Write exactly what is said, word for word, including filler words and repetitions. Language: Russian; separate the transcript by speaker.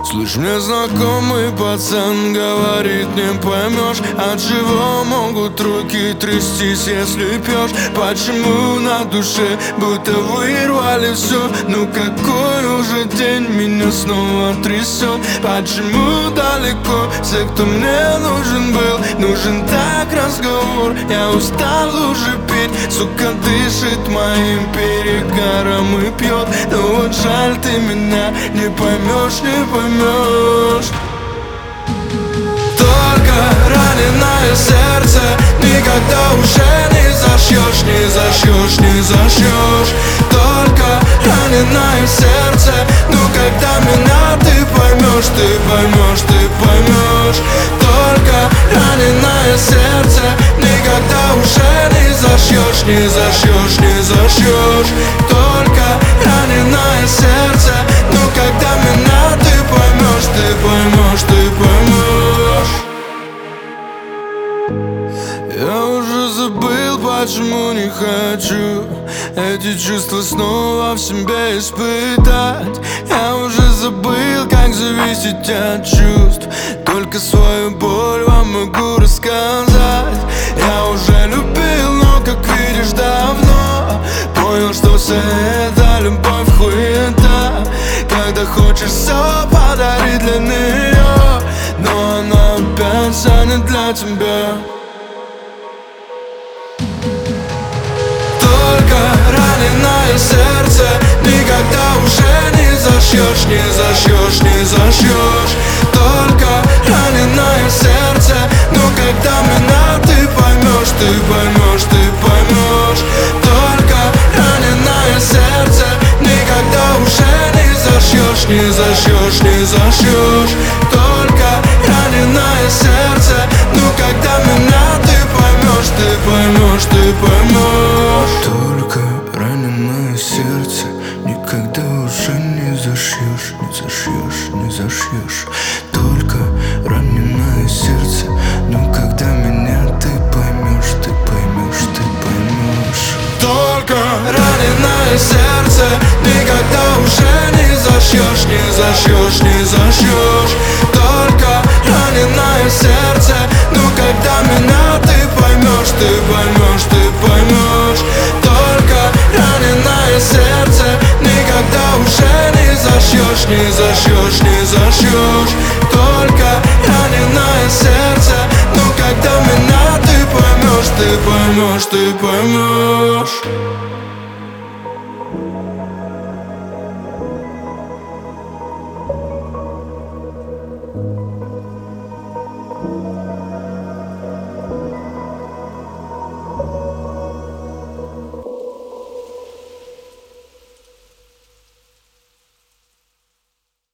Speaker 1: Слышь, мне знакомый пацан говорит, не поймешь, от чего могут руки трястись, если пьешь. Почему на душе будто вырвали все? Ну какой уже день меня снова трясет? Почему далеко все, кто мне нужен был? Нужен так разговор, я устал уже петь. Сука дышит моим перегаром и пьет. Но вот жаль, ты меня не поймешь, не поймешь. Только раненое сердце никогда уже не зашьешь, не зашьешь, не зашьешь. Только раненое сердце, ну когда меня ты поймешь, ты поймешь, ты поймешь. Только раненое сердце никогда уже не зашьешь, не зашьешь, не зашьешь. Только раненое сердце, ну когда меня ты поймешь, ты поймешь, ты поймешь. Я уже забыл, почему не хочу эти чувства снова в себе испытать. Я уже забыл, как зависеть от чувств. Только свою боль вам могу рассказать. Я уже любил, но, как видишь, давно понял, что вся эта любовь хуета. Когда хочешь все подарить для нее, но она опять станет для тебя. Только раненое сердце никогда уже не зашьешь, не зашьешь, не зашьешь. Только раненое сердце, ну когда меня ты поймешь, ты поймешь, ты поймешь. Только раненое сердце никогда уже не зашьешь, не зашьешь, не зашьешь. Только раненое сердце, ну когда меня ты поймешь, ты поймешь, ты поймешь.
Speaker 2: Только раненое сердце никогда уже не зашьешь, не зашьешь, не зашьешь. Только раненое сердце, но когда меня ты поймешь, ты поймешь, ты поймешь.
Speaker 1: Только раненое сердце никогда уже не зашьешь, не зашьешь, не зашьешь. Только раненое сердце, ну когда меня ты поймешь, ты поймешь, ты поймешь. Только раненое сердце никогда уже не зашьешь, не зашьешь, не зашьешь. Только раненое сердце, ну когда меня ты поймешь, ты поймешь, ты поймешь.